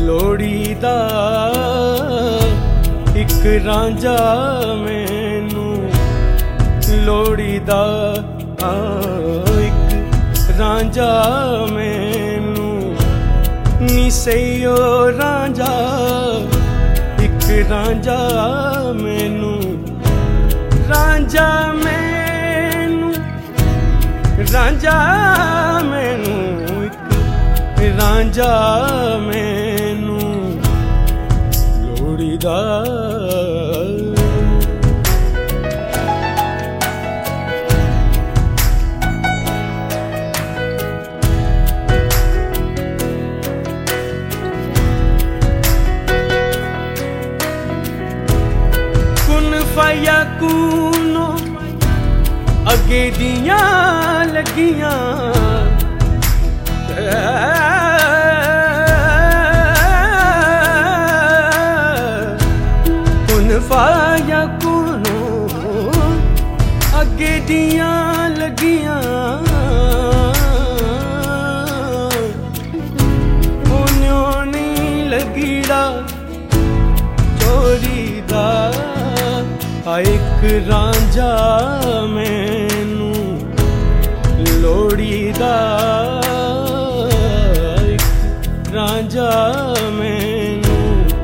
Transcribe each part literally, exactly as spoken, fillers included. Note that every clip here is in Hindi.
लोड़ी दा इक रांझा मैनू लोड़ी दा इक रांझा मैनू नी सईओ रांझा इक रांझा मैनू रांझा मैनू रांझा मैनू इक रांझा मैनू लोड़ी दा फाया कूनो अगे दियां लगियां कुन फाया कूनो अगे दियां लगियां उन्यों नहीं लगीड़ा चोरी दा इक रांझा मैनू लोड़ी दा इक रांझा मैनू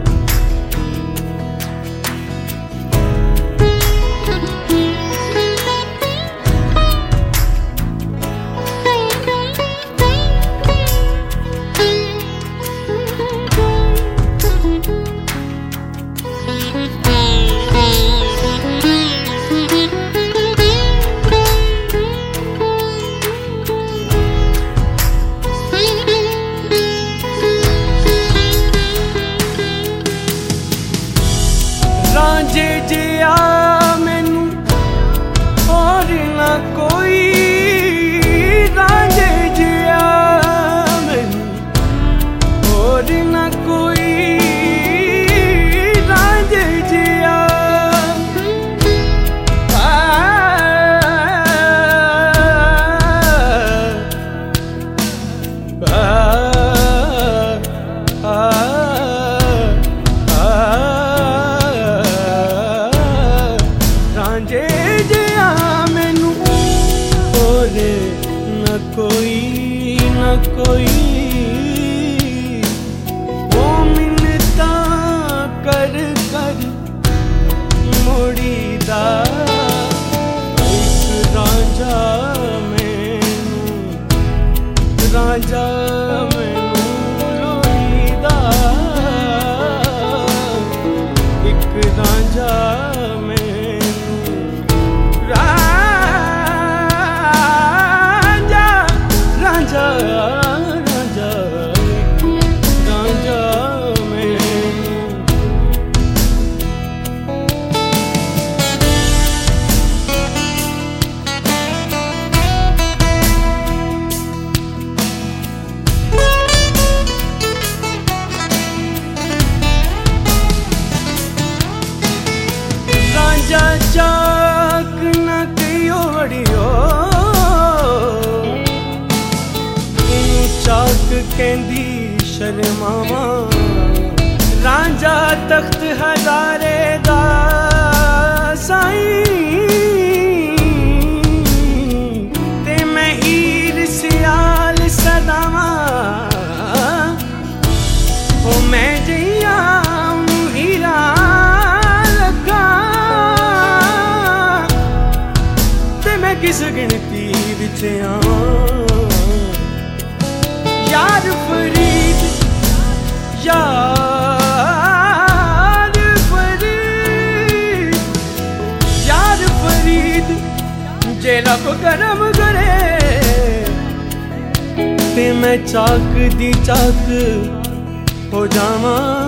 रांझे जिया मैनू और ना कोई रांझे जिया मैनू और ना कोई रांझे जिया आ, आ, आ, आ, रांझे जिया मैनू और न कोई न कोई वो मिन्नता कर कर मोड़ी दा इक रांझा मैनू रांझा मैनू लोड़ी दा इक रांझा चाक न कहियो वड़ियो चाक कहंदी शर्मावा रांझा तख्त हजारे दा साईं ते मैं हीर सियाल सदावा ओ मैं जइया हीरा किस गिनती विच यार फरीद यार फरीद यार फरीद जे रब करम करे ते मैं चाक दी चाक हो जावां